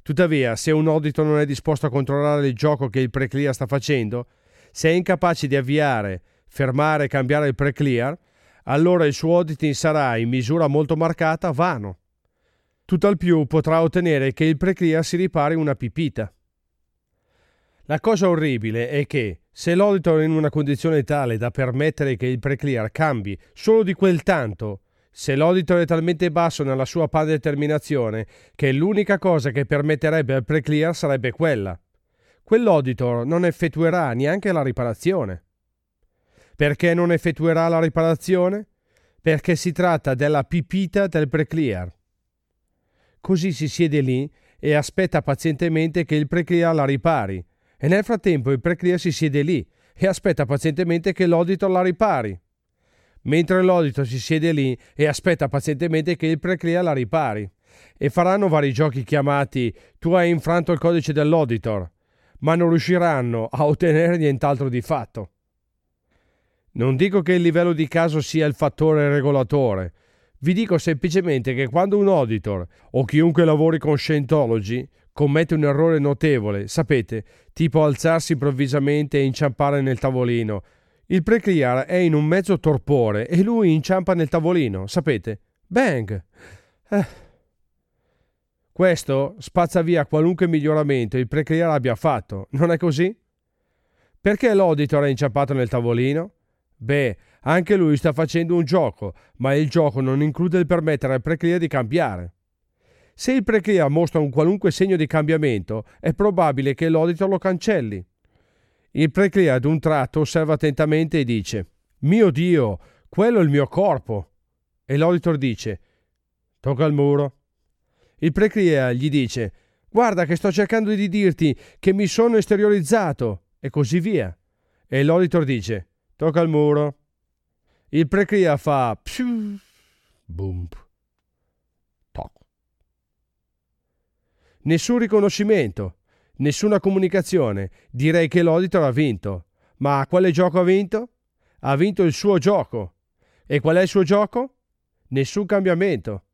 Tuttavia, se un auditor non è disposto a controllare il gioco che il pre-clear sta facendo, se è incapace di avviare, fermare e cambiare il pre-clear, allora il suo auditing sarà in misura molto marcata vano. Tutt'al più potrà ottenere che il pre-clear si ripari una pipita. La cosa orribile è che, se l'auditor è in una condizione tale da permettere che il pre-clear cambi solo di quel tanto, se l'auditor è talmente basso nella sua predeterminazione che l'unica cosa che permetterebbe al pre-clear sarebbe quella, quell'auditor non effettuerà neanche la riparazione. Perché non effettuerà la riparazione? Perché si tratta della pipita del pre-clear. Così si siede lì e aspetta pazientemente che il pre-clear la ripari, e nel frattempo il pre-clear si siede lì e aspetta pazientemente che l'auditor la ripari. Mentre l'auditor si siede lì e aspetta pazientemente che il pre-clear la ripari. E faranno vari giochi chiamati "tu hai infranto il codice dell'auditor", ma non riusciranno a ottenere nient'altro di fatto. Non dico che il livello di caso sia il fattore regolatore. Vi dico semplicemente che quando un auditor o chiunque lavori con Scientology commette un errore notevole, sapete, tipo alzarsi improvvisamente e inciampare nel tavolino, il pre-clear è in un mezzo torpore e lui inciampa nel tavolino, sapete? Bang! Questo spazza via qualunque miglioramento il pre-clear abbia fatto, non è così? Perché l'auditor è inciampato nel tavolino? Beh, anche lui sta facendo un gioco, ma il gioco non include il permettere al pre-clear di cambiare. Se il pre-clear mostra un qualunque segno di cambiamento, è probabile che l'auditor lo cancelli. Il pre-clear ad un tratto osserva attentamente e dice: "Mio Dio, quello è il mio corpo!" E l'auditor dice: "Tocca il muro." Il pre-clear gli dice: "Guarda che sto cercando di dirti che mi sono esteriorizzato", e così via. E l'auditor dice: "Tocca il muro." Il pre-clear fa psiu, boom, toc. Nessun riconoscimento, nessuna comunicazione. Direi che l'auditor ha vinto. Ma quale gioco ha vinto? Ha vinto il suo gioco. E qual è il suo gioco? Nessun cambiamento.